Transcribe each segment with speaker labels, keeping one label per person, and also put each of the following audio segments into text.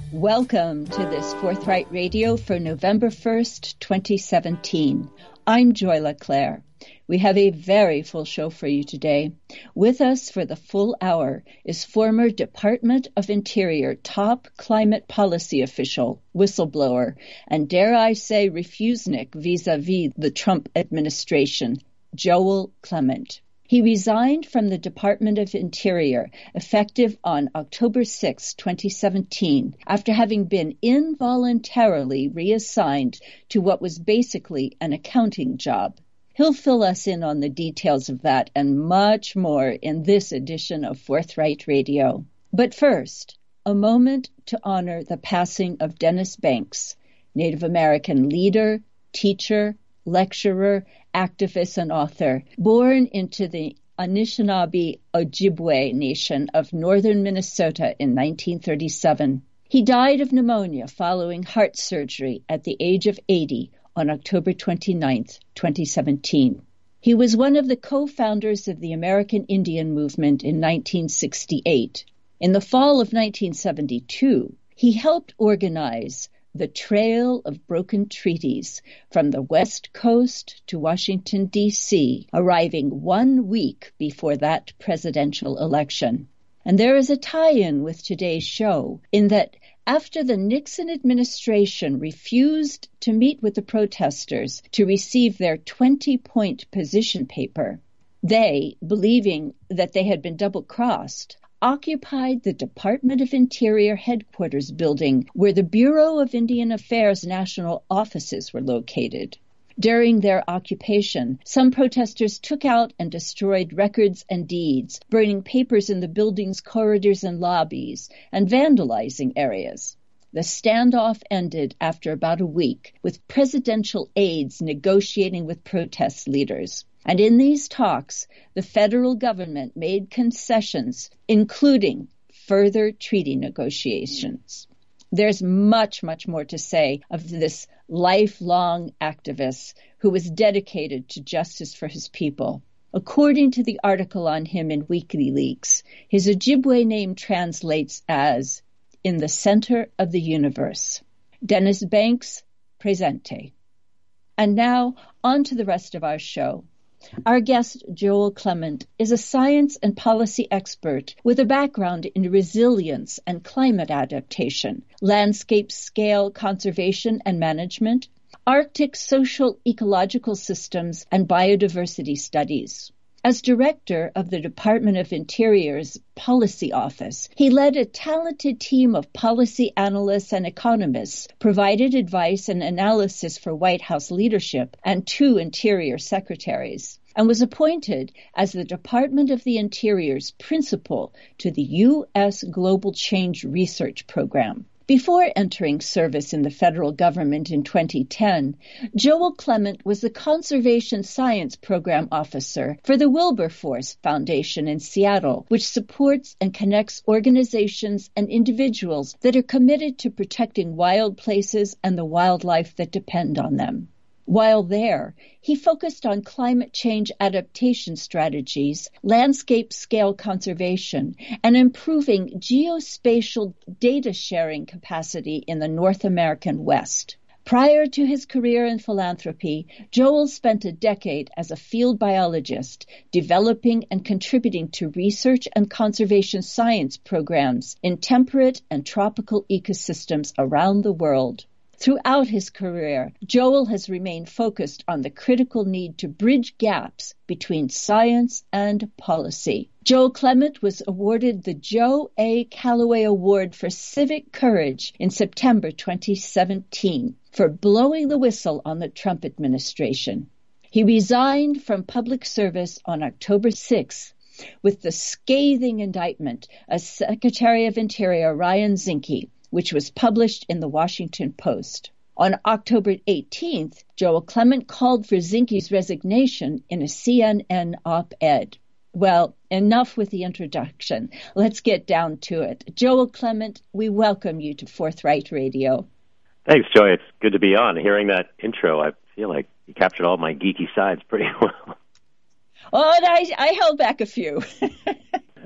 Speaker 1: Welcome to this Forthright Radio for November 1st, 2017. I'm Joy LeClaire. We have a very full show for you today. With us for the full hour is former Department of Interior top climate policy official, whistleblower, and dare I say refusenik vis-a-vis the Trump administration, Joel Clement. He resigned from the Department of Interior effective on October 6, 2017, after having been involuntarily reassigned to what was basically an accounting job. He'll fill us in on the details of that and much more in this edition of Forthright Radio. But first, a moment to honor the passing of Dennis Banks, Native American leader, teacher, lecturer, activist, and author, born into the Anishinaabe Ojibwe Nation of northern Minnesota in 1937. He died of pneumonia following heart surgery at the age of 80 on October 29, 2017. He was one of the co-founders of the American Indian Movement in 1968. In the fall of 1972, he helped organize the Trail of Broken Treaties from the West Coast to Washington, D.C., arriving 1 week before that presidential election. And there is a tie-in with today's show in that after the Nixon administration refused to meet with the protesters to receive their 20-point position paper, they, believing that they had been double-crossed, occupied the Department of Interior headquarters building where the Bureau of Indian Affairs national offices were located. During their occupation, some protesters took out and destroyed records and deeds, burning papers in the building's corridors and lobbies, and vandalizing areas. The standoff ended after about a week, with presidential aides negotiating with protest leaders. And in these talks, the federal government made concessions, including further treaty negotiations. There's much, much more to say of this lifelong activist who was dedicated to justice for his people. According to the article on him in WikiLeaks, his Ojibwe name translates as "in the center of the universe." Dennis Banks, presente. And now, on to the rest of our show. Our guest, Joel Clement, is a science and policy expert with a background in resilience and climate adaptation, landscape scale conservation and management, Arctic social ecological systems, and biodiversity studies. As director of the Department of Interior's Policy Office, he led a talented team of policy analysts and economists, provided advice and analysis for White House leadership and 2 Interior secretaries, and was appointed as the Department of the Interior's principal to the U.S. Global Change Research Program. Before entering service in the federal government in 2010, Joel Clement was the Conservation Science Program Officer for the Wilberforce Foundation in Seattle, which supports and connects organizations and individuals that are committed to protecting wild places and the wildlife that depend on them. While there, he focused on climate change adaptation strategies, landscape-scale conservation, and improving geospatial data sharing capacity in the North American West. Prior to his career in philanthropy, Joel spent a decade as a field biologist, developing and contributing to research and conservation science programs in temperate and tropical ecosystems around the world. Throughout his career, Joel has remained focused on the critical need to bridge gaps between science and policy. Joel Clement was awarded the Joe A. Calloway Award for Civic Courage in September 2017 for blowing the whistle on the Trump administration. He resigned from public service on October 6th with the scathing indictment of Secretary of Interior Ryan Zinke, which was published in the Washington Post. On October 18th, Joel Clement called for Zinke's resignation in a CNN op-ed. Well, enough with the introduction. Let's get down to it. Joel Clement, we welcome you to Forthright Radio.
Speaker 2: Thanks, Joy. It's good to be on. Hearing that intro, I feel like you captured all my geeky sides pretty well.
Speaker 1: Oh, and I held back a few.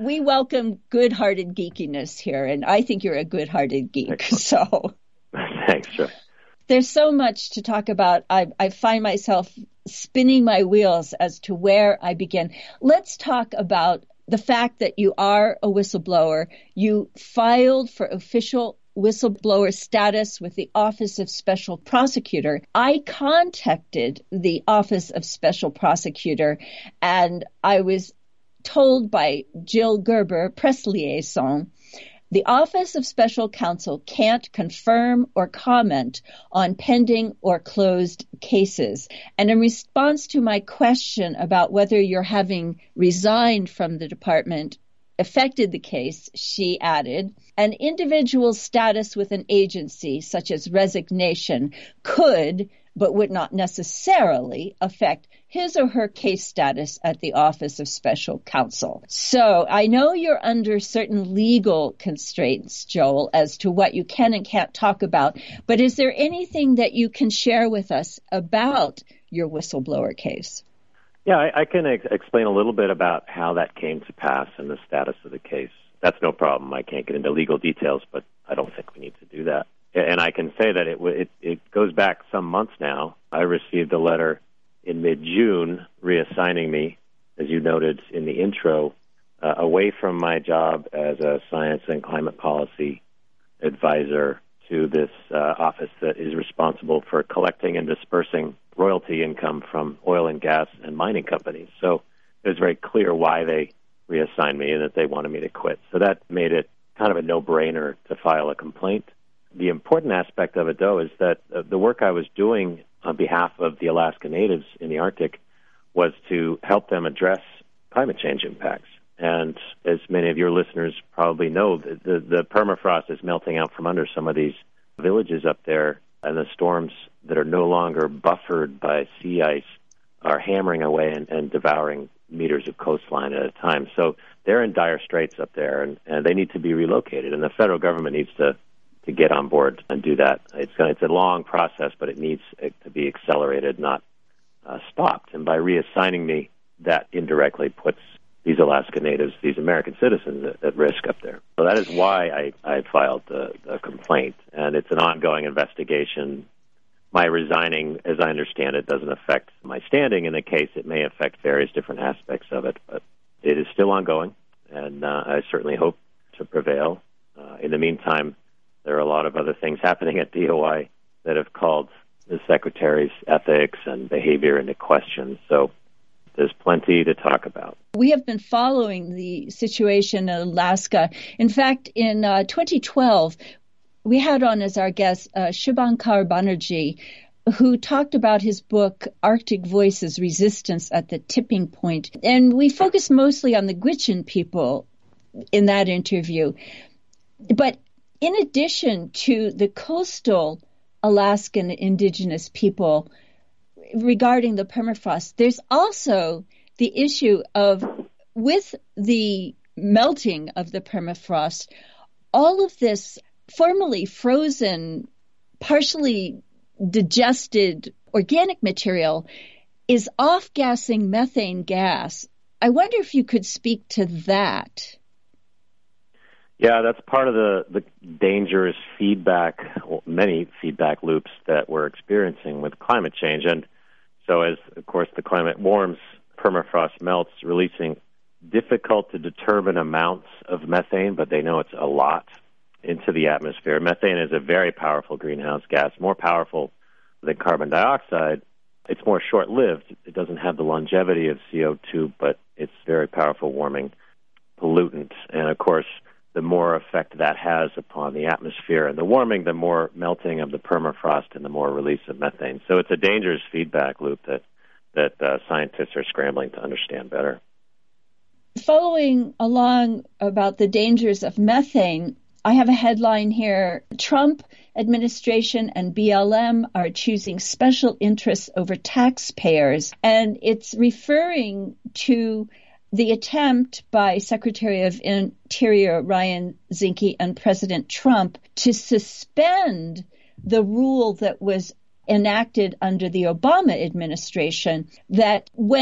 Speaker 1: we welcome good-hearted geekiness here, and I think you're a good-hearted geek. So
Speaker 2: thanks, Joy.
Speaker 1: There's so much to talk about. I find myself spinning my wheels as to where I begin. Let's talk about the fact that you are a whistleblower. You filed for official whistleblower status with the Office of Special Prosecutor. I contacted the Office of Special Prosecutor, and I was told by Jill Gerber, press liaison, the Office of Special Counsel can't confirm or comment on pending or closed cases. And in response to my question about whether your having resigned from the department affected the case, she added, an individual's status with an agency, such as resignation, could, but would not necessarily affect his or her case status at the Office of Special Counsel. So I know you're under certain legal constraints, Joel, as to what you can and can't talk about, but is there anything that you can share with us about your whistleblower case?
Speaker 2: Yeah, I can explain a little bit about how that came to pass and the status of the case. That's no problem. I can't get into legal details, but I don't think we need to do that. And I can say that it goes back some months now. I received a letter in mid-June reassigning me, as you noted in the intro, away from my job as a science and climate policy advisor to this office that is responsible for collecting and dispersing royalty income from oil and gas and mining companies. So it was very clear why they reassigned me and that they wanted me to quit. So that made it kind of a no-brainer to file a complaint. The important aspect of it, though, is that the work I was doing on behalf of the Alaska Natives in the Arctic was to help them address climate change impacts. And as many of your listeners probably know, the permafrost is melting out from under some of these villages up there, and the storms that are no longer buffered by sea ice are hammering away and devouring meters of coastline at a time. So they're in dire straits up there, and they need to be relocated. And the federal government needs to get on board and do that. It's a long process, but it needs to be accelerated, not stopped. And by reassigning me, that indirectly puts these Alaska Natives, these American citizens, at risk up there. So that is why I filed the complaint, and it's an ongoing investigation. My resigning, as I understand it, doesn't affect my standing in the case. It may affect various different aspects of it, but it is still ongoing, and I certainly hope to prevail. In the meantime, there are a lot of other things happening at DOI that have called the Secretary's ethics and behavior into question. So there's plenty to talk about.
Speaker 1: We have been following the situation in Alaska. In fact, in 2012, we had on as our guest Shubhankar Banerjee, who talked about his book, Arctic Voices, Resistance at the Tipping Point. And we focused mostly on the Gwich'in people in that interview. But in addition to the coastal Alaskan indigenous people regarding the permafrost, there's also the issue of, with the melting of the permafrost, all of this formerly frozen, partially digested organic material is off-gassing methane gas. I wonder if you could speak to that.
Speaker 2: Yeah, that's part of the dangerous feedback, many feedback loops that we're experiencing with climate change. And so as, of course, the climate warms, permafrost melts, releasing difficult-to-determine amounts of methane, but they know it's a lot, into the atmosphere. Methane is a very powerful greenhouse gas, more powerful than carbon dioxide. It's more short-lived. It doesn't have the longevity of CO2, but it's very powerful warming pollutant. And, of course, the more effect that has upon the atmosphere and the warming, the more melting of the permafrost and the more release of methane. So it's a dangerous feedback loop that scientists are scrambling to understand better.
Speaker 1: Following along about the dangers of methane, I have a headline here. Trump administration and BLM are choosing special interests over taxpayers. And it's referring to the attempt by Secretary of Interior Ryan Zinke and President Trump to suspend the rule that was enacted under the Obama administration that when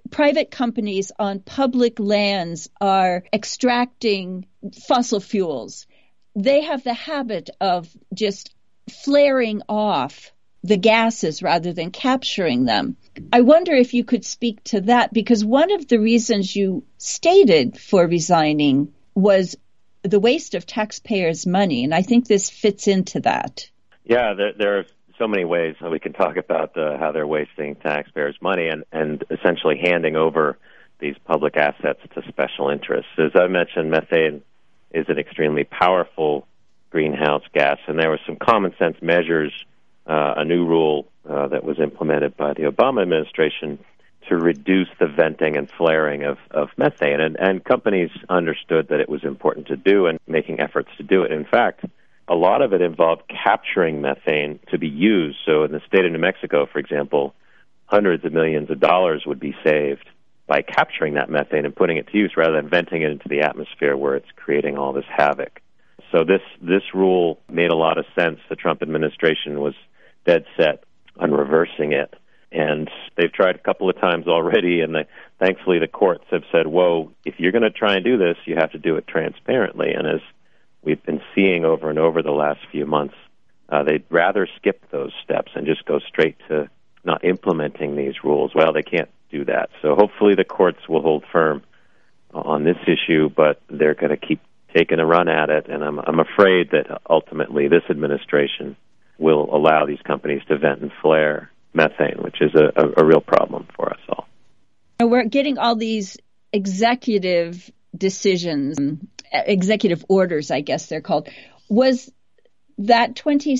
Speaker 1: private companies on public lands are extracting fossil fuels, they have the habit of just flaring off the gases rather than capturing them. I wonder if you could speak to that, because one of the reasons you stated for resigning was the waste of taxpayers' money, and I think this fits into that.
Speaker 2: Yeah, there are so many ways that we can talk about how they're wasting taxpayers' money and essentially handing over these public assets to special interests. As I mentioned, methane is an extremely powerful greenhouse gas, and there were some common sense measures, a new rule that was implemented by the Obama administration to reduce the venting and flaring of methane. And companies understood that it was important to do and making efforts to do it. In fact, a lot of it involved capturing methane to be used. So in the state of New Mexico, for example, hundreds of millions of dollars would be saved by capturing that methane and putting it to use rather than venting it into the atmosphere where it's creating all this havoc. So this rule made a lot of sense. The Trump administration was dead set on reversing it. And they've tried a couple of times already, and thankfully the courts have said, whoa, if you're going to try and do this, you have to do it transparently. And as we've been seeing over and over the last few months, they'd rather skip those steps and just go straight to not implementing these rules. Well, they can't do that. So hopefully the courts will hold firm on this issue, but they're going to keep taking a run at it. And I'm afraid that ultimately this administration will allow these companies to vent and flare methane, which is a real problem for us all.
Speaker 1: We're getting all these executive decisions, executive orders, I guess they're called. Was that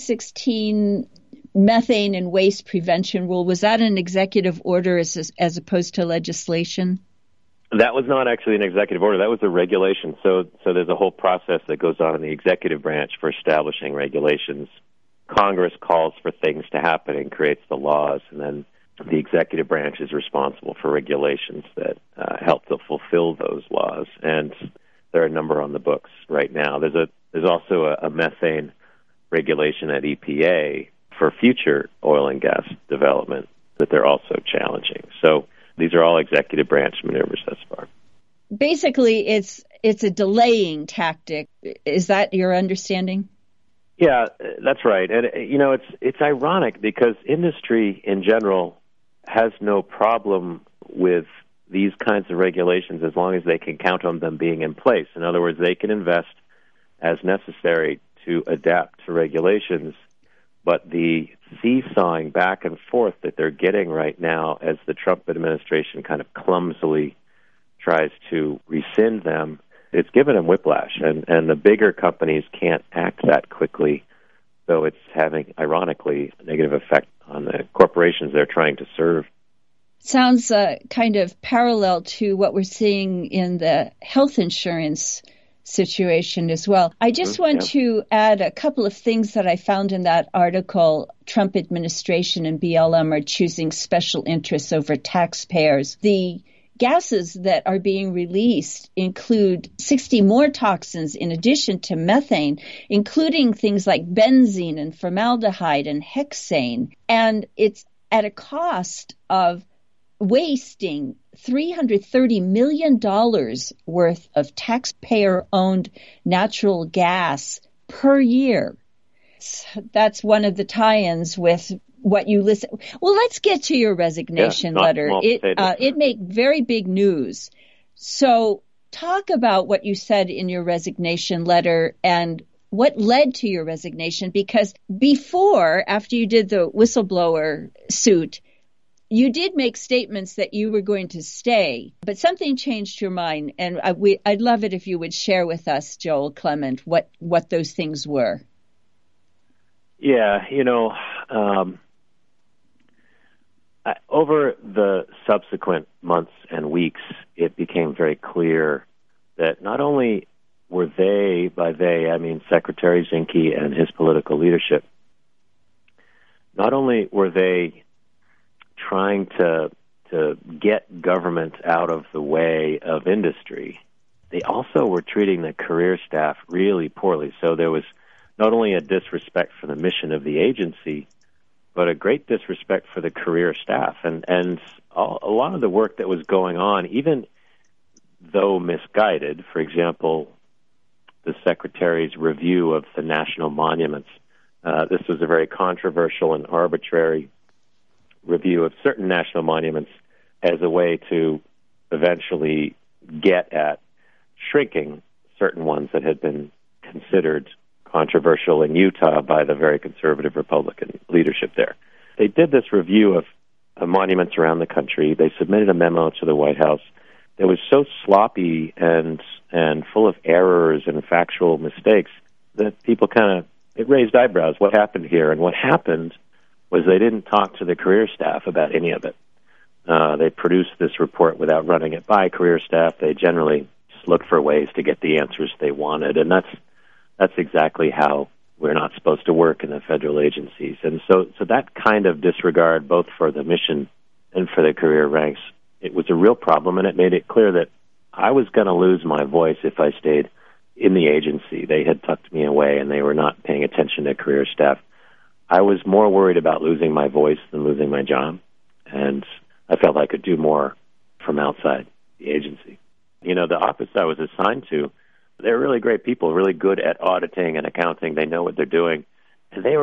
Speaker 1: 2016 methane and waste prevention rule, was that an executive order as opposed to legislation?
Speaker 2: That was not actually an executive order. That was a regulation. So there's a whole process that goes on in the executive branch for establishing regulations. Congress calls for things to happen and creates the laws, and then the executive branch is responsible for regulations that help to fulfill those laws. And there are a number on the books right now. There's also a methane regulation at EPA for future oil and gas development that they're also challenging. So these are all executive branch maneuvers thus far.
Speaker 1: Basically, it's a delaying tactic. Is that your understanding?
Speaker 2: Yeah, that's right. And, it's ironic because industry in general has no problem with these kinds of regulations as long as they can count on them being in place. In other words, they can invest as necessary to adapt to regulations, but the seesawing back and forth that they're getting right now as the Trump administration kind of clumsily tries to rescind them, it's given them whiplash, and the bigger companies can't act that quickly, so it's having, ironically, a negative effect on the corporations they're trying to serve.
Speaker 1: Sounds kind of parallel to what we're seeing in the health insurance situation as well. I just want to add a couple of things that I found in that article. Trump administration and BLM are choosing special interests over taxpayers. The gases that are being released include 60 more toxins in addition to methane, including things like benzene and formaldehyde and hexane. And it's at a cost of wasting $330 million worth of taxpayer-owned natural gas per year. That's one of the tie-ins with what you listen. Well, let's get to your resignation letter. It made very big news. So talk about what you said in your resignation letter and what led to your resignation, because after you did the whistleblower suit, you did make statements that you were going to stay, but something changed your mind, and I'd love it if you would share with us, Joel Clement, what those things were.
Speaker 2: Yeah, over the subsequent months and weeks, it became very clear that not only were they, by they, I mean Secretary Zinke and his political leadership, not only were they trying to get government out of the way of industry, they also were treating the career staff really poorly. So there was not only a disrespect for the mission of the agency, but a great disrespect for the career staff. And a lot of the work that was going on, even though misguided, for example, the Secretary's review of the national monuments, this was a very controversial and arbitrary review of certain national monuments as a way to eventually get at shrinking certain ones that had been considered controversial in Utah by the very conservative Republican leadership there. They did this review of monuments around the country. They submitted a memo to the White House that was so sloppy and full of errors and factual mistakes that people it raised eyebrows. What happened here? And what happened was they didn't talk to the career staff about any of it. They produced this report without running it by career staff. They generally just looked for ways to get the answers they wanted, and that's exactly how we're not supposed to work in the federal agencies. And so that kind of disregard, both for the mission and for the career ranks, it was a real problem, and it made it clear that I was going to lose my voice if I stayed in the agency. They had tucked me away, and they were not paying attention to career staff. I was more worried about losing my voice than losing my job, and I felt I could do more from outside the agency. The office I was assigned to, they're really great people, really good at auditing and accounting. They know what they're doing. And they were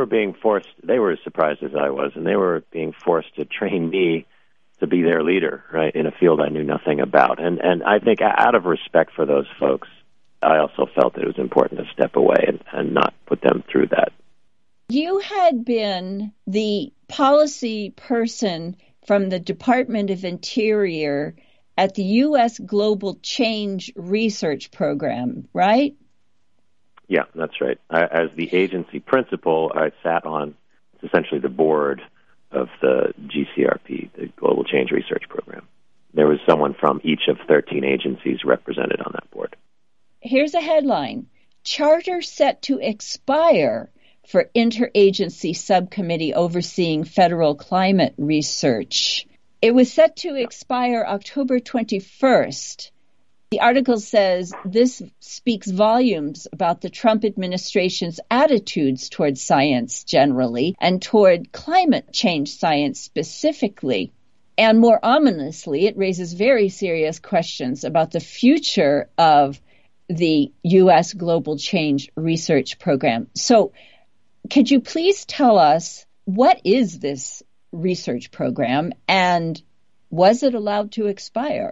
Speaker 2: as surprised as I was, and they were being forced to train me to be their leader, right, in a field I knew nothing about. And I think out of respect for those folks, I also felt that it was important to step away and not put them through that.
Speaker 1: You had been the policy person from the Department of Interior at the U.S. Global Change Research Program, right?
Speaker 2: Yeah, that's right. As the agency principal, I sat on essentially the board of the GCRP, the Global Change Research Program. There was someone from each of 13 agencies represented on that board.
Speaker 1: Here's a headline: Charter set to expire for Interagency Subcommittee overseeing federal climate research. It was set to expire October 21st. The article says this speaks volumes about the Trump administration's attitudes toward science generally and toward climate change science specifically. And more ominously, it raises very serious questions about the future of the U.S. Global Change Research Program. So could you please tell us, what is this research program, and was it allowed to expire?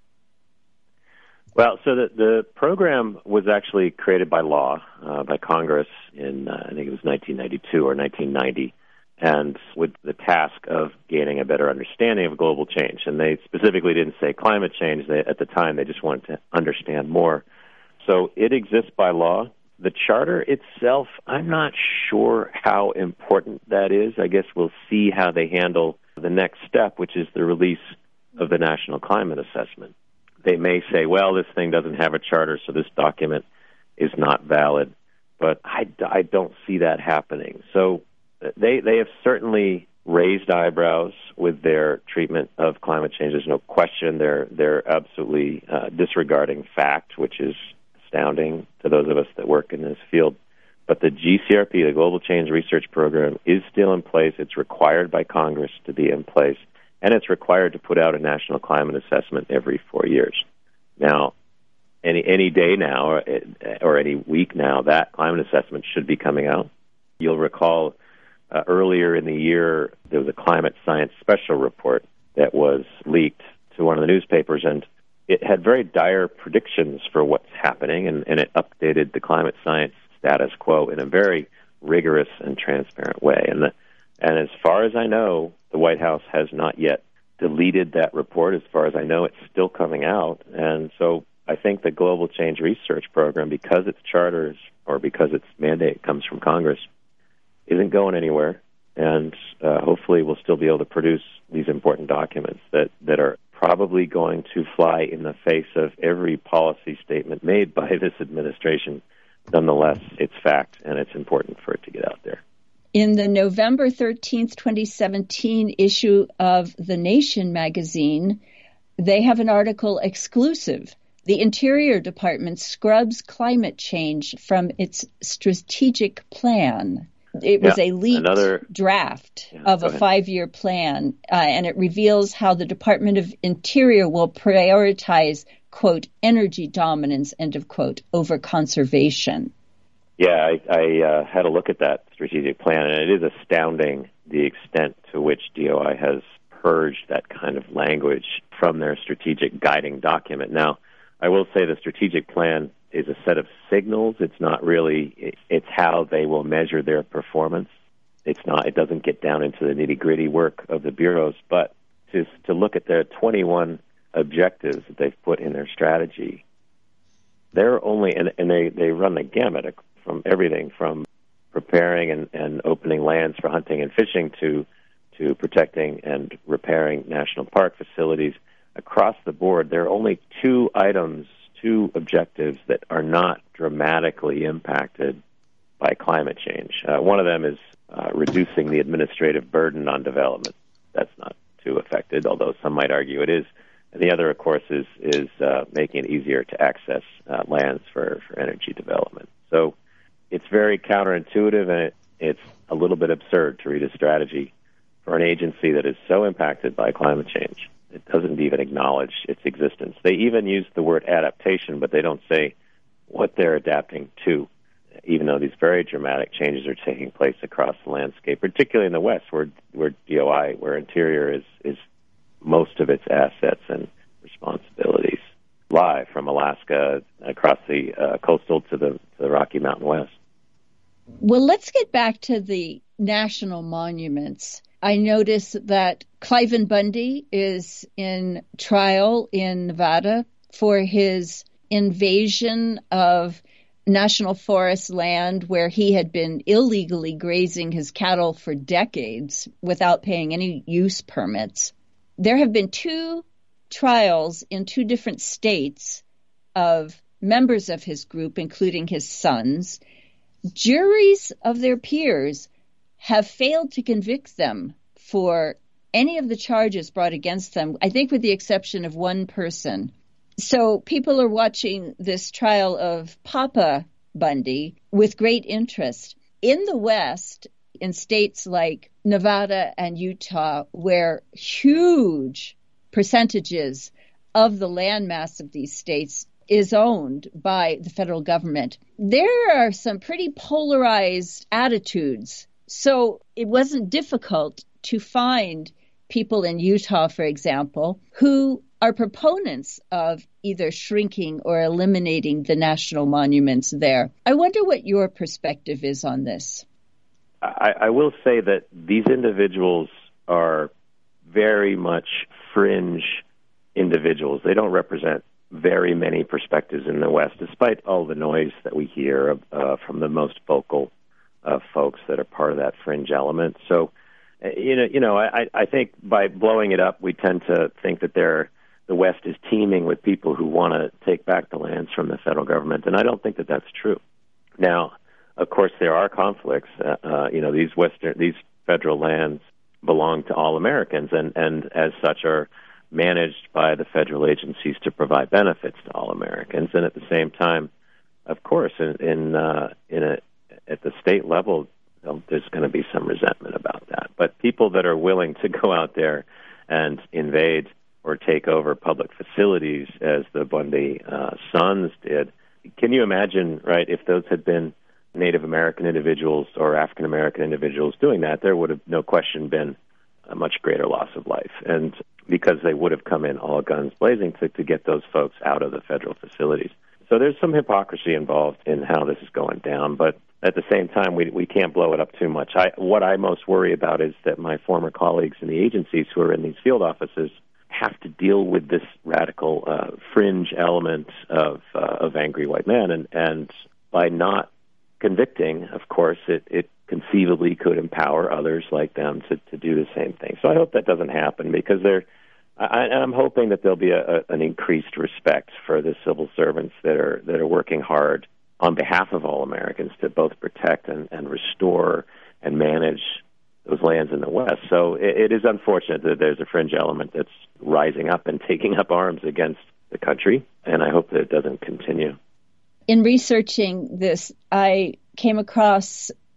Speaker 2: Well, so the program was actually created by law, by Congress in, I think it was 1992 or 1990, and with the task of gaining a better understanding of global change. And they specifically didn't say climate change. At the time, they just wanted to understand more. So it exists by law. The charter itself, I'm not sure how important that is. I guess we'll see how they handle the next step, which is the release of the National Climate Assessment. They may say, well, this thing doesn't have a charter, so this document is not valid. But I don't see that happening. So they have certainly raised eyebrows with their treatment of climate change. There's no question. They're absolutely disregarding fact, which is astounding to those of us that work in this field. But the GCRP, the Global Change Research Program, is still in place. It's required by Congress to be in place, and it's required to put out a national climate assessment every 4 years. Now, any day now or any week now, that climate assessment should be coming out. You'll recall earlier in the year, there was a climate science special report that was leaked to one of the newspapers, and it had very dire predictions for what's happening, and it updated the climate science status quo in a very rigorous and transparent way. And as far as I know, the White House has not yet deleted that report. As far as I know, it's still coming out. And so I think the Global Change Research Program, because its charters or because its mandate comes from Congress, isn't going anywhere. And hopefully we'll still be able to produce these important documents that are probably going to fly in the face of every policy statement made by this administration. Nonetheless, it's fact, and it's important for it to get out there.
Speaker 1: In the November 13th, 2017 issue of The Nation magazine, they have an article exclusive. The Interior Department scrubs climate change from its strategic plan. It was a leaked draft of a 5-year plan, and it reveals how the Department of Interior will prioritize, quote, energy dominance, end of quote, over conservation.
Speaker 2: Yeah, I had a look at that strategic plan, and it is astounding the extent to which DOI has purged that kind of language from their strategic guiding document. Now, I will say the strategic plan is a set of signals. It's not really, it's how they will measure their performance. It doesn't get down into the nitty-gritty work of the bureaus, but to look at their 21 objectives that they've put in their strategy, they're only, and they run the gamut from everything from preparing and opening lands for hunting and fishing to protecting and repairing national park facilities. Across the board, there are only two objectives that are not dramatically impacted by climate change. One of them is reducing the administrative burden on development. That's not too affected, although some might argue it is. And the other, of course, is making it easier to access lands for energy development. So it's very counterintuitive, and it's a little bit absurd to read a strategy for an agency that is so impacted by climate change. It doesn't even acknowledge its existence. They even use the word adaptation, but they don't say what they're adapting to, even though these very dramatic changes are taking place across the landscape, particularly in the West, where DOI, where Interior is most of its assets and responsibilities lie, from Alaska across the coastal to the Rocky Mountain West.
Speaker 1: Well, let's get back to the national monuments. I notice that Cliven Bundy is in trial in Nevada for his invasion of national forest land where he had been illegally grazing his cattle for decades without paying any use permits. There have been 2 trials in 2 different states of members of his group, including his sons. Juries of their peers have failed to convict them for any of the charges brought against them, I think with the exception of one person. So people are watching this trial of Papa Bundy with great interest. In the West, in states like Nevada and Utah, where huge percentages of the landmass of these states is owned by the federal government, there are some pretty polarized attitudes. So it wasn't difficult to find people in Utah, for example, who are proponents of either shrinking or eliminating the national monuments there. I wonder what your perspective is on this.
Speaker 2: I will say that these individuals are very much fringe individuals. They don't represent very many perspectives in the West, despite all the noise that we hear from the most vocal folks that are part of that fringe element. So, I think by blowing it up, we tend to think that the West is teeming with people who want to take back the lands from the federal government, and I don't think that that's true. Now, of course, there are conflicts. These federal lands belong to all Americans, and as such are managed by the federal agencies to provide benefits to all Americans. And at the same time, of course, at the state level, there's going to be some resentment about that. But people that are willing to go out there and invade or take over public facilities, as the Bundy sons did, can you imagine, right, if those had been Native American individuals or African American individuals doing that, there would have no question been a much greater loss of life. And because they would have come in all guns blazing to get those folks out of the federal facilities. So there's some hypocrisy involved in how this is going down, but at the same time, we can't blow it up too much. What I most worry about is that my former colleagues in the agencies who are in these field offices have to deal with this radical fringe element of angry white men, and by not convicting, of course, it conceivably could empower others like them to do the same thing. So I hope that doesn't happen, because I'm hoping that there'll be an increased respect for the civil servants that are working hard on behalf of all Americans to both protect and restore and manage those lands in the West. So it is unfortunate that there's a fringe element that's rising up and taking up arms against the country, and I hope that it doesn't continue.
Speaker 1: In researching this, I came across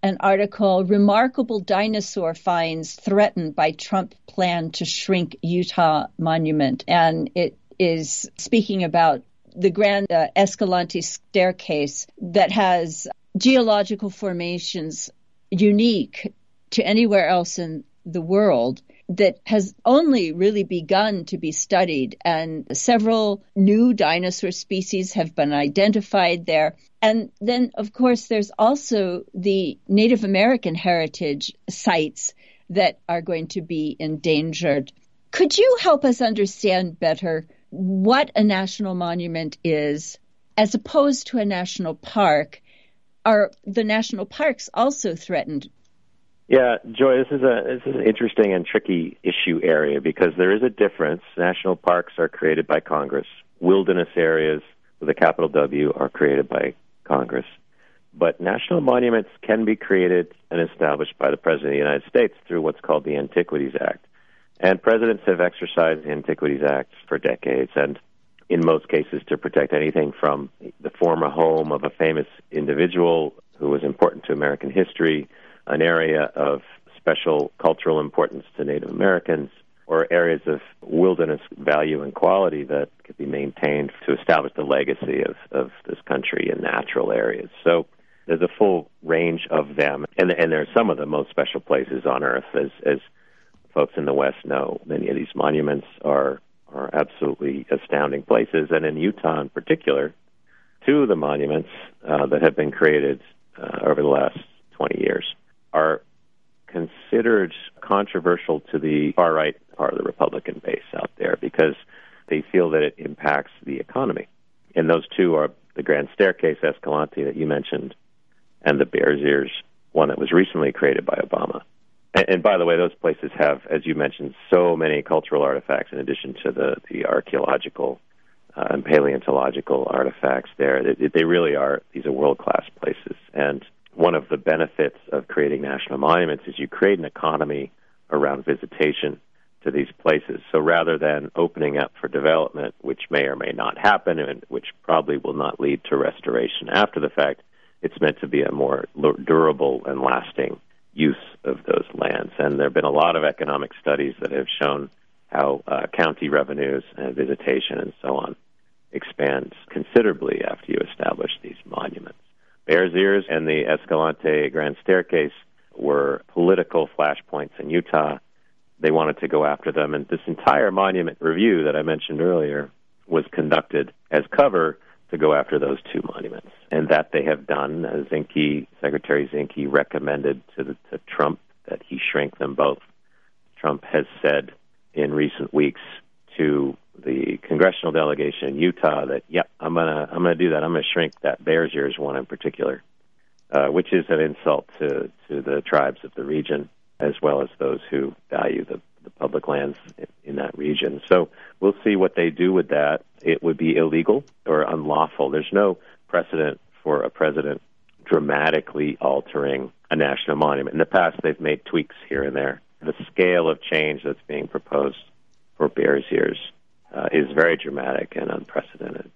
Speaker 1: an article, Remarkable Dinosaur Finds Threatened by Trump Plan to Shrink Utah Monument. And it is speaking about the Grand Escalante Staircase that has geological formations unique to anywhere else in the world that has only really begun to be studied, and several new dinosaur species have been identified there. And then, of course, there's also the Native American heritage sites that are going to be endangered. Could you help us understand better what a national monument is as opposed to a national park? Are the national parks also threatened?
Speaker 2: Yeah, Joy, this is an interesting and tricky issue area because there is a difference. National parks are created by Congress. Wilderness areas with a capital W are created by Congress. But national monuments can be created and established by the President of the United States through what's called the Antiquities Act. And presidents have exercised the Antiquities Act for decades, and in most cases to protect anything from the former home of a famous individual who was important to American history, an area of special cultural importance to Native Americans, or areas of wilderness value and quality that could be maintained to establish the legacy of this country in natural areas. So there's a full range of them, and there are some of the most special places on Earth. As folks in the West know, many of these monuments are absolutely astounding places, and in Utah in particular, two of the monuments that have been created over the last 20 years are considered controversial to the far-right part of the Republican base out there because they feel that it impacts the economy. And those two are the Grand Staircase Escalante that you mentioned and the Bears Ears one that was recently created by Obama. And by the way, those places have, as you mentioned, so many cultural artifacts in addition to the archaeological and paleontological artifacts there. They really are, these are world-class places. And one of the benefits of creating national monuments is you create an economy around visitation to these places. So rather than opening up for development, which may or may not happen and which probably will not lead to restoration after the fact, it's meant to be a more durable and lasting use of those lands. And there have been a lot of economic studies that have shown how county revenues and visitation and so on expands considerably after you establish these monuments. Bears Ears and the Escalante Grand Staircase were political flashpoints in Utah. They wanted to go after them, and this entire monument review that I mentioned earlier was conducted as cover to go after those two monuments, and that they have done. Secretary Zinke recommended to Trump that he shrink them both. Trump has said in recent weeks to the congressional delegation in Utah that, yep, I'm gonna do that. I'm gonna shrink that Bears Ears one in particular, which is an insult to the tribes of the region as well as those who value the public lands in that region. So we'll see what they do with that. It would be illegal or unlawful. There's no precedent for a president dramatically altering a national monument. In the past, they've made tweaks here and there. The scale of change that's being proposed for Bears Ears is very dramatic and unprecedented.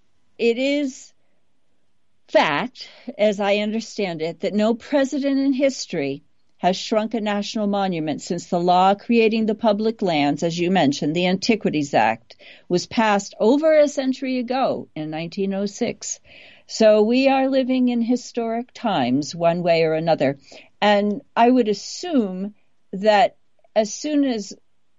Speaker 1: It is fact, as I understand it, that no president in history has shrunk a national monument since the law creating the public lands, as you mentioned, the Antiquities Act, was passed over a century ago in 1906. So we are living in historic times, one way or another. And I would assume that as soon as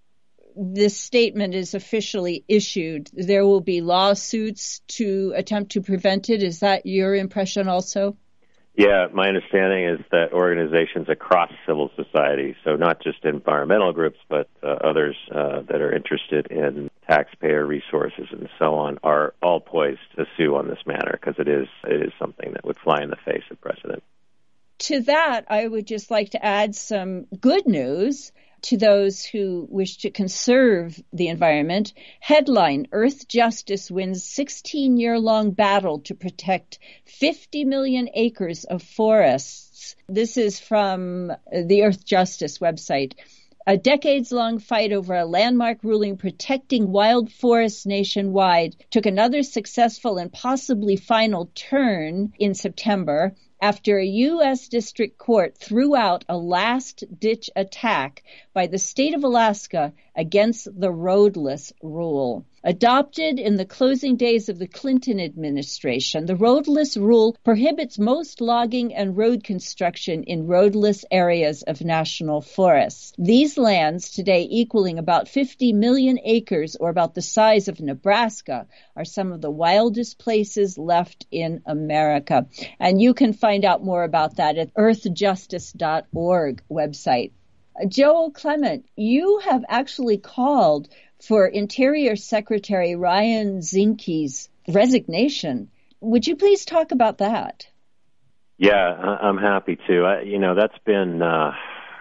Speaker 1: this statement is officially issued, there will be lawsuits to attempt to prevent it. Is that your impression also?
Speaker 2: Yeah, my understanding is that organizations across civil society, so not just environmental groups, but others that are interested in taxpayer resources and so on, are all poised to sue on this matter because it is something that would fly in the face of precedent.
Speaker 1: To that, I would just like to add some good news to those who wish to conserve the environment. Headline, Earth Justice wins 16-year-long battle to protect 50 million acres of forests. This is from the Earth Justice website. A decades-long fight over a landmark ruling protecting wild forests nationwide took another successful and possibly final turn in September after a U.S. District Court threw out a last-ditch attack by the state of Alaska against the roadless rule. Adopted in the closing days of the Clinton administration, the roadless rule prohibits most logging and road construction in roadless areas of national forests. These lands, today equaling about 50 million acres or about the size of Nebraska, are some of the wildest places left in America. And you can find out more about that at earthjustice.org website. Joel Clement, you have actually called for Interior Secretary Ryan Zinke's resignation. Would you please talk about that?
Speaker 2: Yeah, I'm happy to. That's been an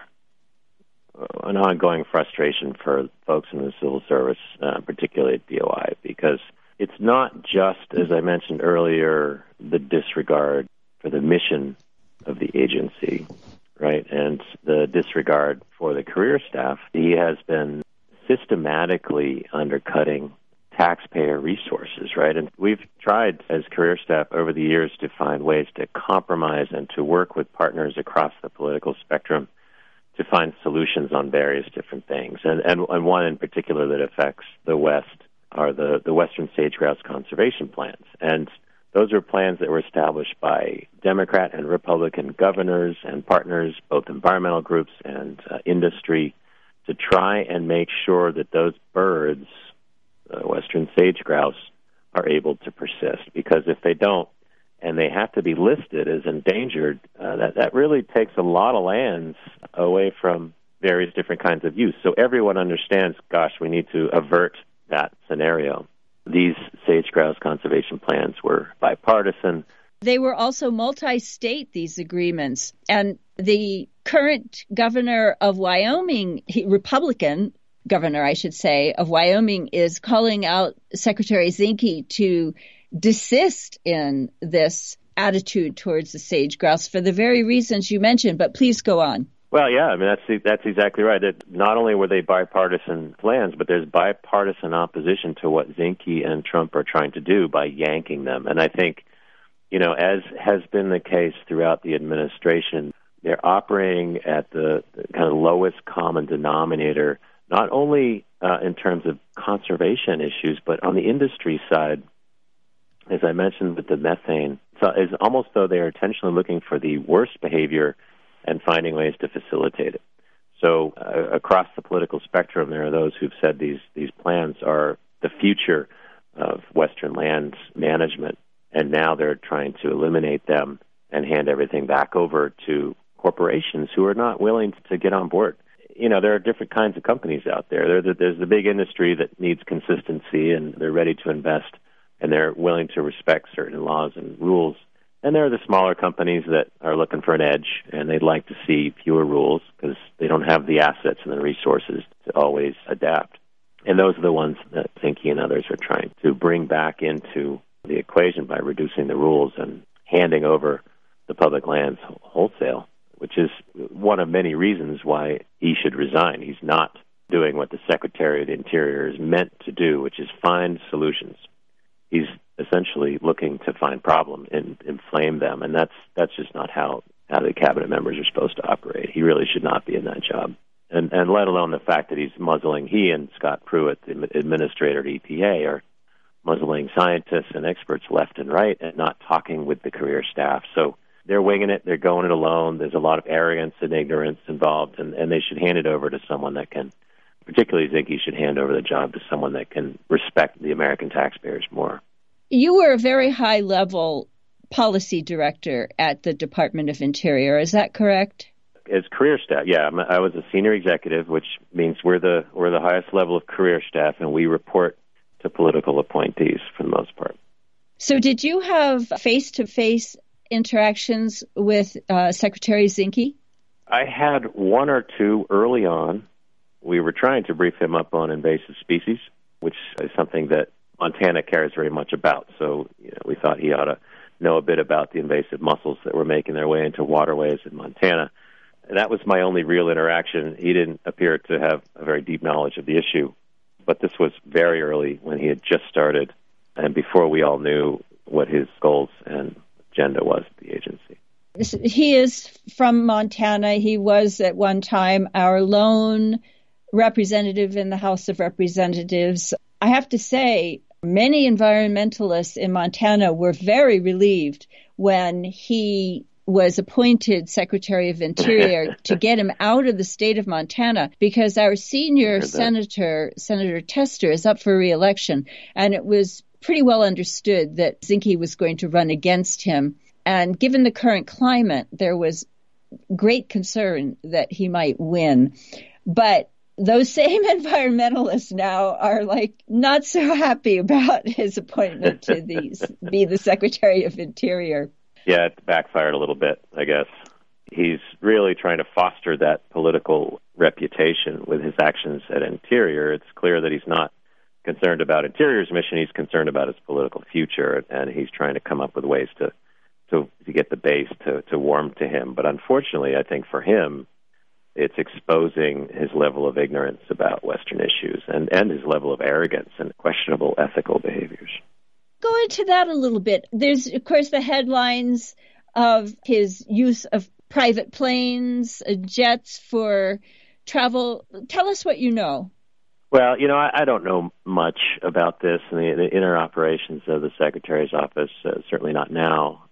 Speaker 2: ongoing frustration for folks in the civil service, particularly at DOI, because it's not just, as I mentioned earlier, the disregard for the mission of the agency, right, and the disregard for the career staff. He has been systematically undercutting taxpayer resources, right? And we've tried as career staff over the years to find ways to compromise and to work with partners across the political spectrum to find solutions on various different things. And one in particular that affects the West are the Western Sage-Grouse Conservation Plans. And those are plans that were established by Democrat and Republican governors and partners, both environmental groups and industry, to try and make sure that those birds, Western sage-grouse, are able to persist. Because if they don't, and they have to be listed as endangered, that really takes a lot of lands away from various different kinds of use. So everyone understands, gosh, we need to avert that scenario. These sage-grouse conservation plans were bipartisan.
Speaker 1: They were also multi-state, these agreements. And the current governor of Wyoming, Republican governor, I should say, of Wyoming, is calling out Secretary Zinke to desist in this attitude towards the sage-grouse for the very reasons you mentioned. But please go on.
Speaker 2: Well, yeah, I mean, that's exactly right. That not only were they bipartisan plans, but there's bipartisan opposition to what Zinke and Trump are trying to do by yanking them. And I think, as has been the case throughout the administration, they're operating at the kind of lowest common denominator, not only in terms of conservation issues, but on the industry side. As I mentioned with the methane, it's almost though they are intentionally looking for the worst behavior and finding ways to facilitate it. So across the political spectrum, there are those who've said these plans are the future of Western lands management, and now they're trying to eliminate them and hand everything back over to corporations who are not willing to get on board. There are different kinds of companies out there. There's the big industry that needs consistency, and they're ready to invest, and they're willing to respect certain laws and rules. And there are the smaller companies that are looking for an edge, and they'd like to see fewer rules because they don't have the assets and the resources to always adapt. And those are the ones that Zinke and others are trying to bring back into the equation by reducing the rules and handing over the public lands wholesale, which is one of many reasons why he should resign. He's not doing what the Secretary of the Interior is meant to do, which is find solutions. He's essentially looking to find problems and inflame them, and that's just not how the cabinet members are supposed to operate. He really should not be in that job. And let alone the fact that he and Scott Pruitt, the administrator at EPA, are muzzling scientists and experts left and right and not talking with the career staff. So they're winging it. They're going it alone. There's a lot of arrogance and ignorance involved, and they should hand it over to someone that can, particularly Zinke should hand over the job to someone that can respect the American taxpayers more.
Speaker 1: You were a very high-level policy director at the Department of Interior. Is that correct?
Speaker 2: As career staff, yeah. I was a senior executive, which means we're the highest level of career staff, and we report to political appointees for the most part.
Speaker 1: So did you have face-to-face interactions with Secretary Zinke?
Speaker 2: I had one or two early on. We were trying to brief him up on invasive species, which is something that Montana cares very much about. So we thought he ought to know a bit about the invasive mussels that were making their way into waterways in Montana. And that was my only real interaction. He didn't appear to have a very deep knowledge of the issue. But this was very early when he had just started and before we all knew what his goals and agenda was at the agency.
Speaker 1: He is from Montana. He was at one time our lone representative in the House of Representatives. I have to say, many environmentalists in Montana were very relieved when he was appointed Secretary of Interior to get him out of the state of Montana, because our senior senator, Senator Tester, is up for re-election, and it was pretty well understood that Zinke was going to run against him. And given the current climate, there was great concern that he might win. But those same environmentalists now are not so happy about his appointment to be the Secretary of Interior.
Speaker 2: Yeah, it backfired a little bit, I guess. He's really trying to foster that political reputation with his actions at Interior. It's clear that he's not concerned about Interior's mission. He's concerned about his political future, and he's trying to come up with ways to get the base to warm to him. But unfortunately, I think for him, it's exposing his level of ignorance about Western issues and his level of arrogance and questionable ethical behaviors.
Speaker 1: Go into that a little bit. There's, of course, the headlines of his use of private planes, jets for travel. Tell us what you know.
Speaker 2: Well, I don't know much about this and the inner operations of the Secretary's office, certainly not now.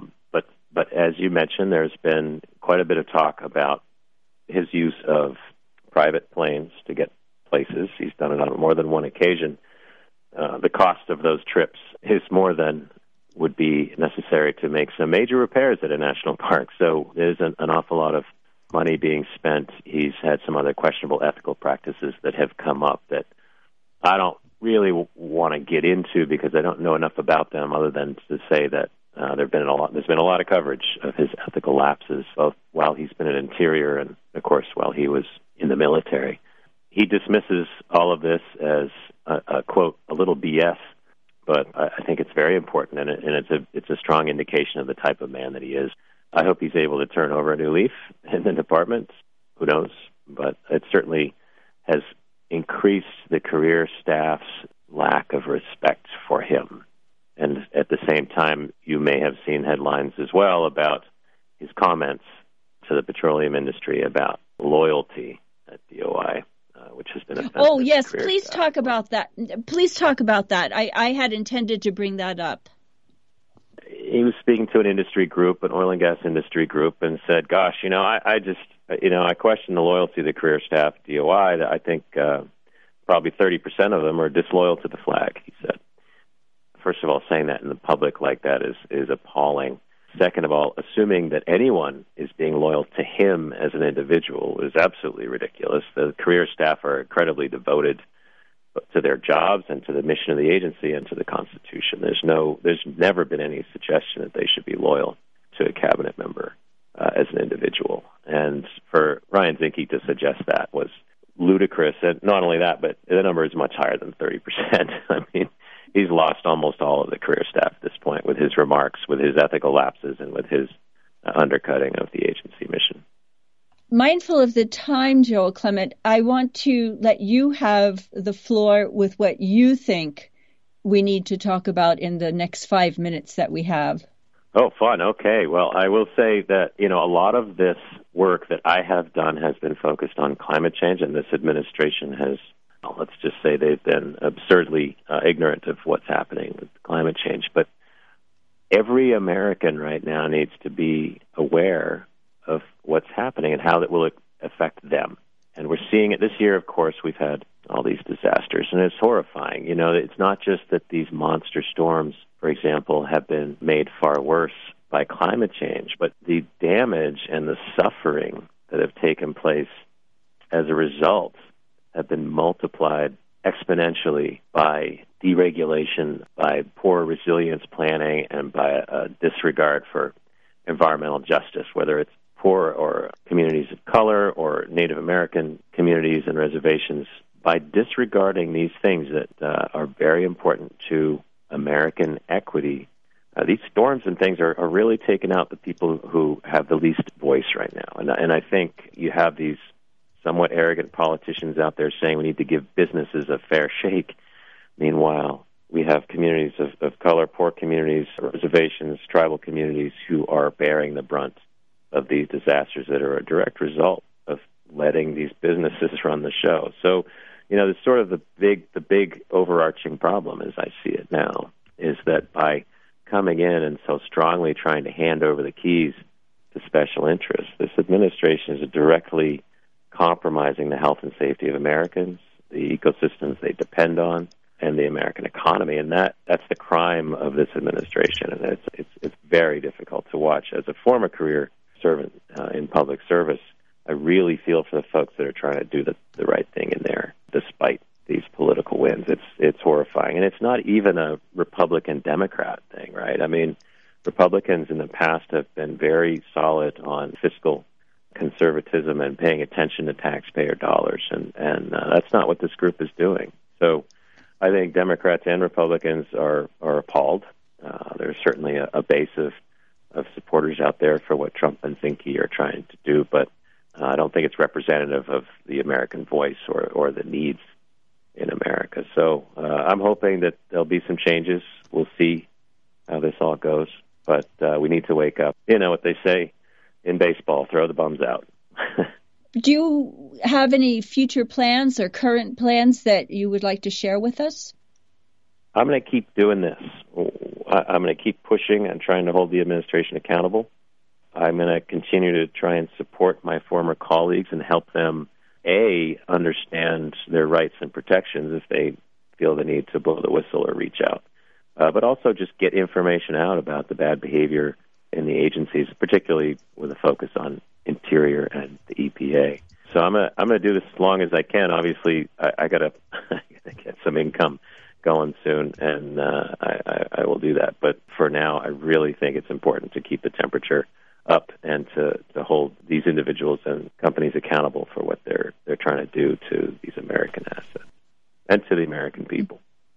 Speaker 2: But as you mentioned, there's been quite a bit of talk about his use of private planes to get places. He's done it on more than one occasion. The cost of those trips is more than would be necessary to make some major repairs at a national park. So there's an awful lot of money being spent. He's had some other questionable ethical practices that have come up that I don't really want to get into because I don't know enough about them, other than to say that there's been a lot of coverage of his ethical lapses, both while he's been in Interior and, of course, while he was in the military. He dismisses all of this as a quote, a little BS, but I think it's very important, and it's a strong indication of the type of man that he is. I hope he's able to turn over a new leaf in the department. Who knows? But it certainly has increased the career staff's lack of respect for him. And at the same time, you may have seen headlines as well about his comments to the petroleum industry about loyalty at DOI, which has been offensive.
Speaker 1: Oh, yes. Please talk about that. Please talk about that. I had intended to bring that up.
Speaker 2: He was speaking to an industry group, an oil and gas industry group, and said, gosh, I question the loyalty of the career staff at DOI. I think probably 30% of them are disloyal to the flag, he said. First of all, saying that in the public like that is appalling. Second of all, assuming that anyone is being loyal to him as an individual is absolutely ridiculous. The career staff are incredibly devoted to their jobs and to the mission of the agency and to the Constitution. There's never been any suggestion that they should be loyal to a cabinet member as an individual. And for Ryan Zinke to suggest that was ludicrous. And not only that, but the number is much higher than 30%. I mean, he's lost almost all of the career staff at this point with his remarks, with his ethical lapses, and with his undercutting of the agency mission.
Speaker 1: Mindful of the time, Joel Clement, I want to let you have the floor with what you think we need to talk about in the next 5 minutes that we have.
Speaker 2: Oh, fun. Okay. Well, I will say that, a lot of this work that I have done has been focused on climate change, and this administration has, let's just say they've been absurdly ignorant of what's happening with climate change. But every American right now needs to be aware of what's happening and how that will affect them. And we're seeing it this year. Of course, we've had all these disasters, and it's horrifying. It's not just that these monster storms, for example, have been made far worse by climate change, but the damage and the suffering that have taken place as a result have been multiplied exponentially by deregulation, by poor resilience planning, and by a disregard for environmental justice, whether it's poor or communities of color or Native American communities and reservations. By disregarding these things that are very important to American equity, these storms and things are really taking out the people who have the least voice right now. And I think you have these somewhat arrogant politicians out there saying we need to give businesses a fair shake. Meanwhile, we have communities of color, poor communities, reservations, tribal communities who are bearing the brunt of these disasters that are a direct result of letting these businesses run the show. So, it's sort of the big overarching problem, as I see it now, is that by coming in and so strongly trying to hand over the keys to special interests, this administration is directly compromising the health and safety of Americans, the ecosystems they depend on, and the American economy. And that's the crime of this administration. And it's very difficult to watch. As a former career servant in public service, I really feel for the folks that are trying to do the right thing in there, despite these political wins. It's horrifying. And it's not even a Republican-Democrat thing, right? I mean, Republicans in the past have been very solid on fiscal conservatism and paying attention to taxpayer dollars, and that's not what this group is doing. So I think Democrats and Republicans are appalled. There's certainly a base of supporters out there for what Trump and Zinke are trying to do, but I don't think it's representative of the American voice or the needs in America. So I'm hoping that there'll be some changes. We'll see how this all goes, but we need to wake up. You know what they say in baseball, throw the bums out.
Speaker 1: Do you have any future plans or current plans that you would like to share with us?
Speaker 2: I'm going to keep doing this. I'm going to keep pushing and trying to hold the administration accountable. I'm going to continue to try and support my former colleagues and help them, A, understand their rights and protections if they feel the need to blow the whistle or reach out, but also just get information out about the bad behavior in the agencies, particularly with a focus on Interior and the EPA. So I'm gonna do this as long as I can. Obviously, I gotta get some income going soon, and I will do that. But for now, I really think it's important to keep the temperature up and to hold these individuals and companies accountable for what they're trying to do to these American assets and to the American people.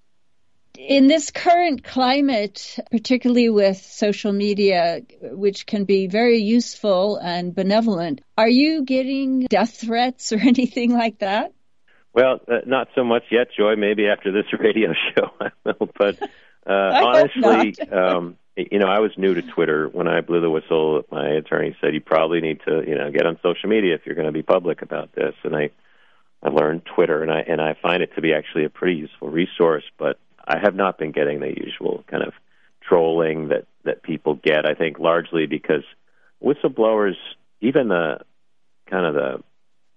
Speaker 1: In this current climate, particularly with social media, which can be very useful and benevolent, are you getting death threats or anything like that?
Speaker 2: Well, not so much yet, Joy. Maybe after this radio show I will. But honestly, I was new to Twitter. When I blew the whistle, my attorney said, you probably need to, get on social media if you're going to be public about this. And I learned Twitter, and I find it to be actually a pretty useful resource, but I have not been getting the usual kind of trolling that people get, I think largely because whistleblowers, even the kind of the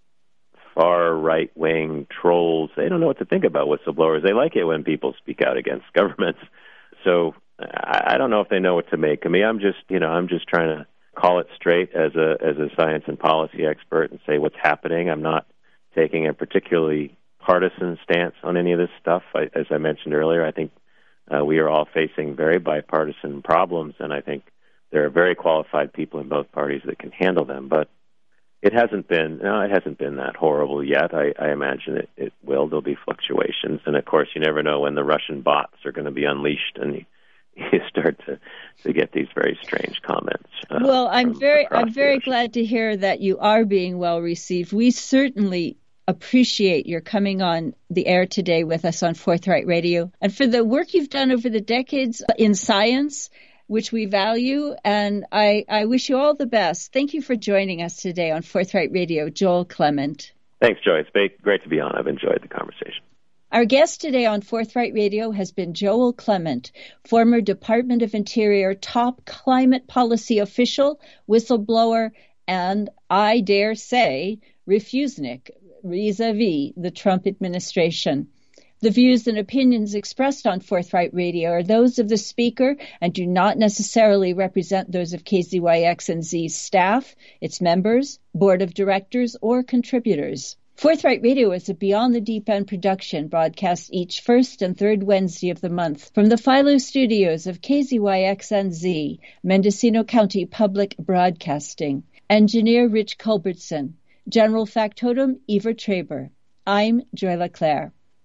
Speaker 2: far right-wing trolls, they don't know what to think about whistleblowers. They like it when people speak out against governments. So I don't know if they know what to make of me. I'm just trying to call it straight as a science and policy expert and say what's happening. I'm not taking a particularly partisan stance on any of this stuff. As I mentioned earlier, I think we are all facing very bipartisan problems, and I think there are very qualified people in both parties that can handle them. But it hasn't been that horrible yet. I imagine it will. There'll be fluctuations, and of course, you never know when the Russian bots are going to be unleashed, and you start to get these very strange comments.
Speaker 1: Well, I'm very glad to hear that you are being well received. We certainly appreciate your coming on the air today with us on Forthright Radio, and for the work you've done over the decades in science, which we value, and I wish you all the best. Thank you for joining us today on Forthright Radio, Joel Clement.
Speaker 2: Thanks, Joy. It's great to be on. I've enjoyed the conversation.
Speaker 1: Our guest today on Forthright Radio has been Joel Clement, former Department of Interior top climate policy official, whistleblower, and I dare say, refusenik vis-a-vis the Trump administration. The views and opinions expressed on Forthright Radio are those of the speaker and do not necessarily represent those of KZYX&Z's staff, its members, board of directors, or contributors. Forthright Radio is a Beyond the Deep End production, broadcast each first and third Wednesday of the month from the Philo studios of KZYX&Z, Mendocino County Public Broadcasting. Engineer Rich Culbertson. General Factotum Eva Traber. I'm Joy LeClaire.